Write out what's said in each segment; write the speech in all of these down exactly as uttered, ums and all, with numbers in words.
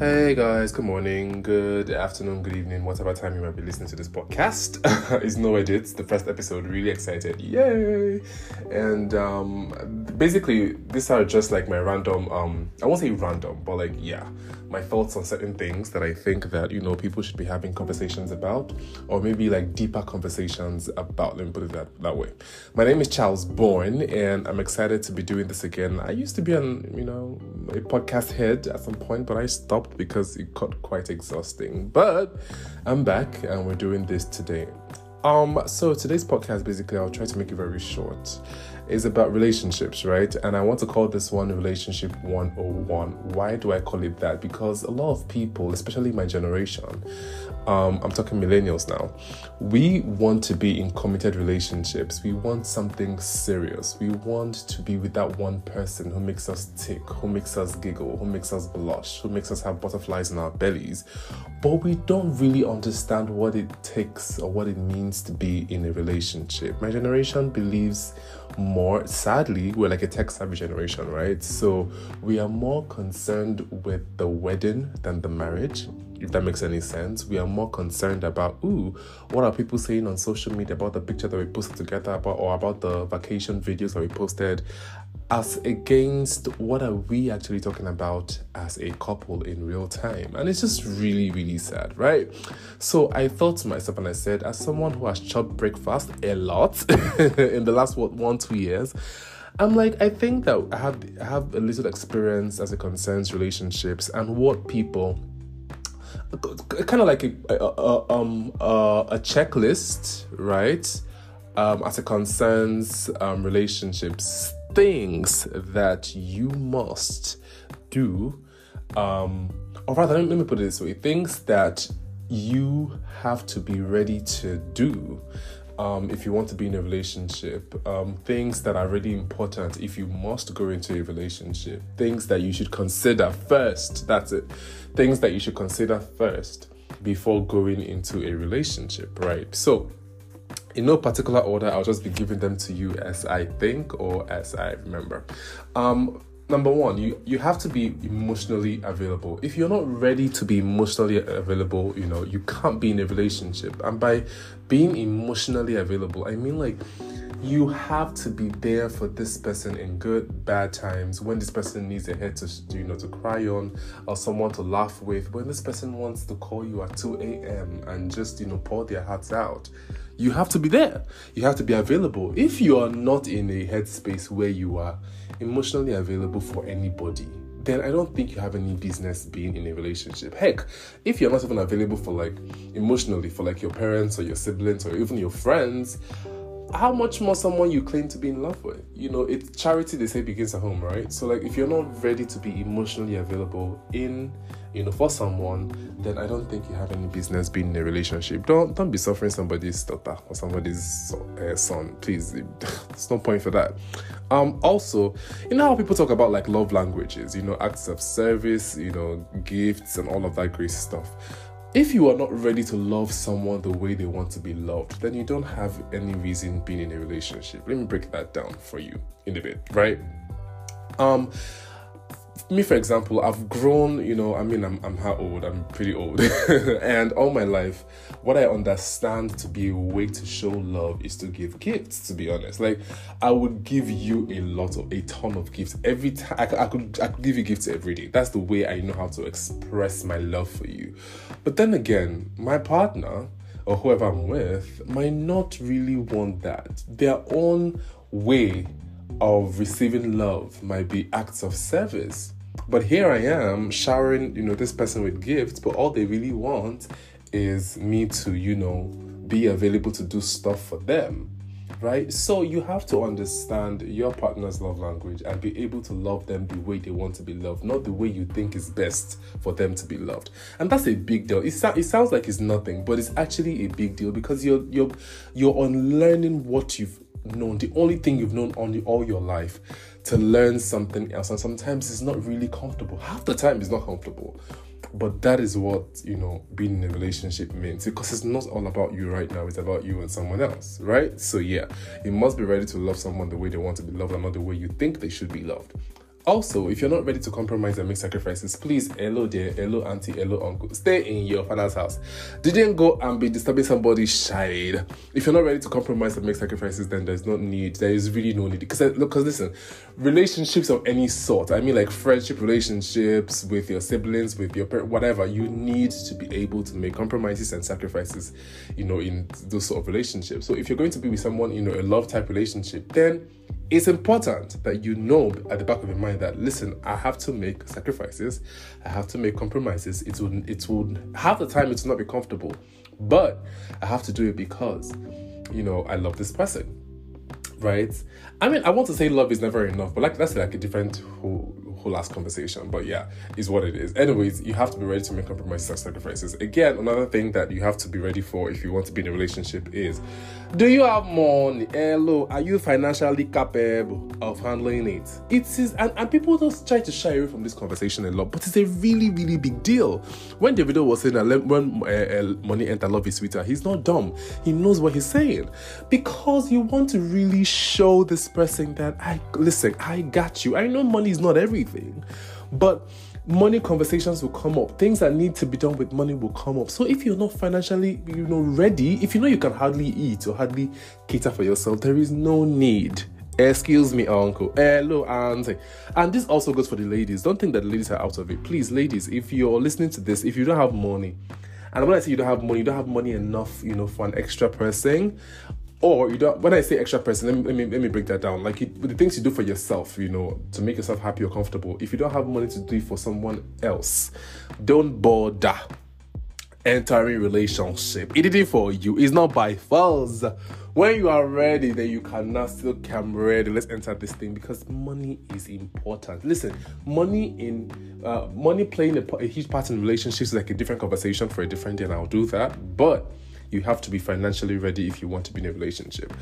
Hey guys, good morning, good afternoon, good evening, whatever time you might be listening to this podcast. It's no edit, the first episode, really excited, yay! And um, basically, these are just like my random, um, I won't say random, but like, yeah, my thoughts on certain things that I think that, you know, people should be having conversations about, or maybe like deeper conversations about, let me put it that, that way. My name is Charles Bourne, and I'm excited to be doing this again. I used to be an, you know, a podcast head at some point, but I stopped because it got quite exhausting. But I'm back and we're doing this today. Um, so today's podcast, basically, I'll try to make it very short, is about relationships, right? And I want to call this one Relationship one oh one. Why do I call it that? Because a lot of people, especially my generation, um, I'm talking millennials now, we want to be in committed relationships. We want something serious. We want to be with that one person who makes us tick, who makes us giggle, who makes us blush, who makes us have butterflies in our bellies. But we don't really understand what it takes or what it means to be in a relationship. My generation believes more, sadly, we're like a tech-savvy generation, right? So we are more concerned with the wedding than the marriage, if that makes any sense. We are more concerned about, ooh, what are people saying on social media about the picture that we posted together, about or about the vacation videos that we posted, as against what are we actually talking about as a couple in real time. And it's just really, really sad, right? So I thought to myself, and I said, as someone who has chopped breakfast a lot in the last, what, one, two years, I'm like, I think that I have, I have a little experience as it concerns relationships and what people, kind of like a, a, a, um, a, a checklist, right? Um, as it concerns um, relationships, things that you must do, um, or rather, let me put it this way, things that you have to be ready to do um, if you want to be in a relationship, um, things that are really important if you must go into a relationship, things that you should consider first, that's it, things that you should consider first before going into a relationship, right? So, in no particular order, I'll just be giving them to you as I think or as I remember. Um, number one, you, you have to be emotionally available. If you're not ready to be emotionally available, you know, you can't be in a relationship. And by being emotionally available, I mean like you have to be there for this person in good, bad times, when this person needs a head to, you know, to cry on or someone to laugh with, when this person wants to call you at two a.m. and just, you know, pour their hearts out. You have to be there. You have to be available. If you are not in a headspace where you are emotionally available for anybody, then I don't think you have any business being in a relationship. Heck, if you're not even available for like emotionally for like your parents or your siblings or even your friends, how much more someone you claim to be in love with? You know, it's charity, they say, begins at home, right? So like if you're not ready to be emotionally available in, you know, for someone, then I don't think you have any business being in a relationship. Don't don't be suffering somebody's daughter or somebody's uh, son, please. There's no point for that. Um, also, you know how people talk about like love languages, you know, acts of service, you know, gifts and all of that great stuff. If you are not ready to love someone the way they want to be loved, then you don't have any reason being in a relationship. Let me break that down for you in a bit, right? Um, me, for example, I've grown, you know, I mean, I'm, I'm how old? I'm pretty old. And all my life, what I understand to be a way to show love is to give gifts, to be honest. Like, I would give you a lot of, a ton of gifts. Every time, I, I, could, I could give you gifts every day. That's the way I know how to express my love for you. But then again, my partner, or whoever I'm with, might not really want that. Their own way of receiving love might be acts of service. But here I am showering, you know, this person with gifts, but all they really want is me to, you know, be available to do stuff for them, right? So you have to understand your partner's love language and be able to love them the way they want to be loved, not the way you think is best for them to be loved. And that's a big deal. It, so- it sounds like it's nothing, but it's actually a big deal because you're you're you're unlearning what you've known, the only thing you've known only all your life, to learn something else. And sometimes it's not really comfortable. Half the time it's not comfortable. But that is what, you know, being in a relationship means, because it's not all about you right now. It's about you and someone else, right? So yeah, you must be ready to love someone the way they want to be loved and not the way you think they should be loved. Also, if you're not ready to compromise and make sacrifices, please, hello dear, hello auntie, hello uncle, stay in your father's house. Didn't go and be disturbing somebody's child. If you're not ready to compromise and make sacrifices, then there's no need. There is really no need. Because look, because listen, relationships of any sort, I mean like friendship relationships with your siblings, with your parent, whatever, you need to be able to make compromises and sacrifices, you know, in those sort of relationships. So if you're going to be with someone, you know, a love type relationship, then it's important that you know at the back of your mind that, listen, I have to make sacrifices. I have to make compromises. It will, it will, half the time it will not be comfortable, but I have to do it because, you know, I love this person, right? I mean, I want to say love is never enough, but like that's like a different whole, whole last conversation. But yeah, is what it is. Anyways, you have to be ready to make compromises and sacrifices. Again, another thing that you have to be ready for if you want to be in a relationship is, do you have money? Hello, are you financially capable of handling it? It is, and, and people just try to shy away from this conversation a lot, but it's a really, really big deal. When Davido was saying that when uh, uh, money enter, love is sweeter, he's not dumb. He knows what he's saying, because you want to really show this person that, I listen, I got you. I know money is not everything, but money conversations will come up. Things that need to be done with money will come up. So if you're not financially, you know, ready, if you know you can hardly eat or hardly cater for yourself, there is no need. Excuse me, uncle. Hello, auntie. And this also goes for the ladies. Don't think that the ladies are out of it. Please, ladies, if you're listening to this, if you don't have money, and when I say you don't have money, you don't have money enough, you know, for an extra person, or you don't, when I say extra person, let me, let me, let me break that down. Like you, the things you do for yourself, you know, to make yourself happy or comfortable. If you don't have money to do it for someone else, don't bother entering relationship. It did it for you. It's not by force. When you are ready, then you can now still come ready. Let's enter this thing, because money is important. Listen, money in uh, money playing a, a huge part in relationships is like a different conversation for a different day, and I'll do that. But you have to be financially ready if you want to be in a relationship.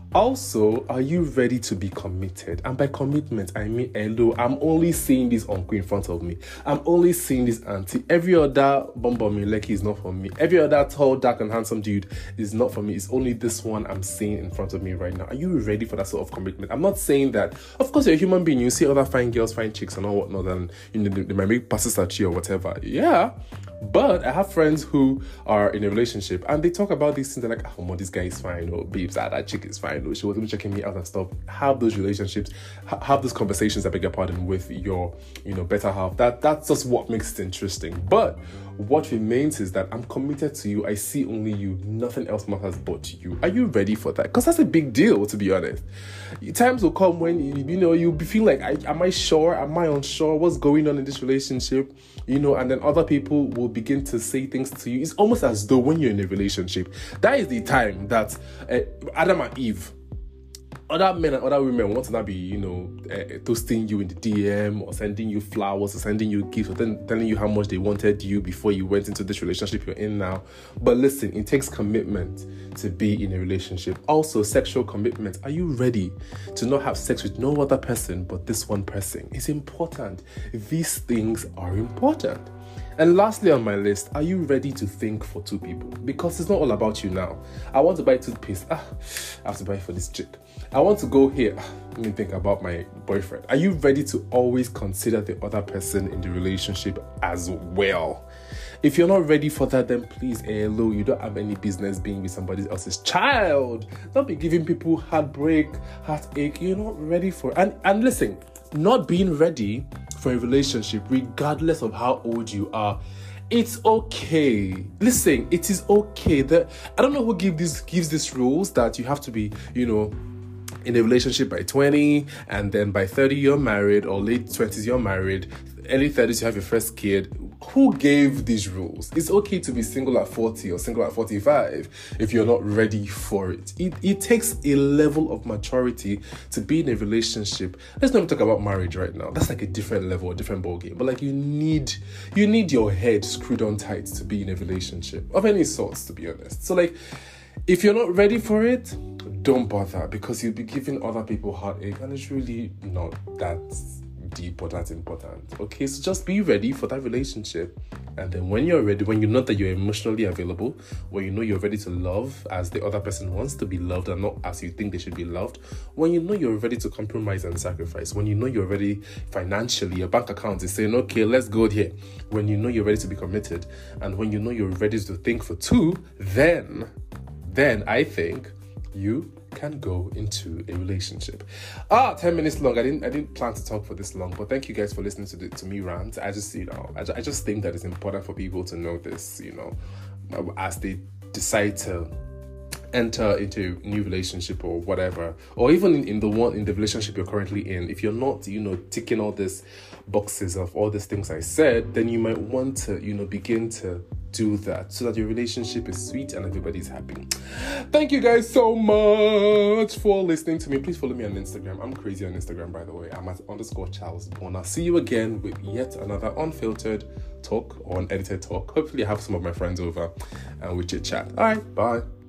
Also, are you ready to be committed? And by commitment, I mean, hello, I'm only seeing this uncle in front of me. I'm only seeing this auntie. Every other bumbo me like is not for me. Every other tall, dark, and handsome dude is not for me. It's only this one I'm seeing in front of me right now. Are you ready for that sort of commitment? I'm not saying that. Of course, you're a human being. You see other fine girls, fine chicks, and all whatnot, and you know they, they might make passes at you or whatever. Yeah. But I have friends who are in a relationship and they talk about these things. They're like, oh, this guy is fine. Or babes, that, that chick is fine. Or she wasn't checking me out and stuff. Have those relationships, ha- have those conversations, I beg your pardon, with your, you know, better half. That That's just what makes it interesting. But what remains is that I'm committed to you. I see only you. Nothing else matters but you. Are you ready for that? Because that's a big deal, to be honest. Times will come when, you, you know, you'll be feeling like, I, am I sure? Am I unsure? What's going on in this relationship? You know, and then other people will begin to say things to you. It's almost as though when you're in a relationship, that is the time that uh, Adam and Eve, other men and other women want to not be, you know, uh, toasting you in the D M or sending you flowers or sending you gifts or then telling you how much they wanted you before you went into this relationship you're in now. But listen, it takes commitment to be in a relationship. Also, sexual commitment. Are you ready to not have sex with no other person but this one person? It's important. These things are important. And lastly on my list, are you ready to think for two people? Because it's not all about you now. I want to buy toothpaste. Ah, I have to buy it for this chick. I want to go here. Ah, let me think about my boyfriend. Are you ready to always consider the other person in the relationship as well? If you're not ready for that, then please, hello, you don't have any business being with somebody else's child. Don't be giving people heartbreak, heartache. You're not ready for it. And, and listen, not being ready for a relationship, regardless of how old you are, it's okay. Listen, it is okay. That I don't know who give this gives these rules that you have to be, you know, in a relationship by twenty, and then by thirty you're married, or late twenties you're married, early thirties you have your first kid. Who gave these rules? It's okay to be single at forty or single at forty-five if you're not ready for it. It it takes a level of maturity to be in a relationship. Let's not even talk about marriage right now. That's like a different level, a different ballgame. But like you need you need your head screwed on tight to be in a relationship of any sorts, to be honest. So like, if you're not ready for it, don't bother, because you'll be giving other people heartache, and it's really not that deep or that important. Okay, so just be ready for that relationship. And then when you're ready, when you know that you're emotionally available, when you know you're ready to love as the other person wants to be loved and not as you think they should be loved, when you know you're ready to compromise and sacrifice, when you know you're ready financially, your bank account is saying, okay, let's go here. When you know you're ready to be committed, and when you know you're ready to think for two, then, then I think you can go into a relationship. Ah, ten minutes long. I didn't I didn't plan to talk for this long, but thank you guys for listening to the, to me rant. I just, you know, I, I just think that it's important for people to know this, you know, as they decide to enter into a new relationship or whatever, or even in, in the one in the relationship you're currently in. If you're not, you know, ticking all these boxes of all these things I said, then you might want to, you know, begin to do that so that your relationship is sweet and everybody's happy. Thank you guys so much for listening to me. Please follow me on Instagram. I'm crazy on Instagram, by the way. I'm at underscore Charles Born. I'll see you again with yet another unfiltered talk or unedited talk. Hopefully I have some of my friends over and we chit chat. All right, bye.